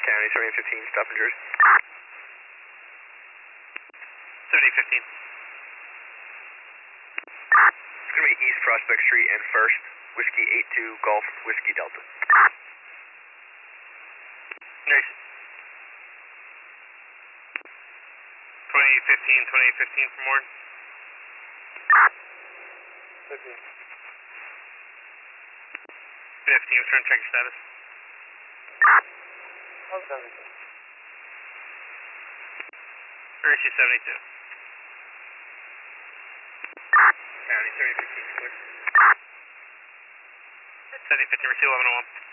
County, 7015, stop in Jersey. 7015. It's going to be East Prospect Street and First, Whiskey 82 Golf Whiskey Delta. Next. 2815 for more. 15. 15, return check your status. Oh, 72. Hershey 72. County, 7015, clear. 7015, receive 1101.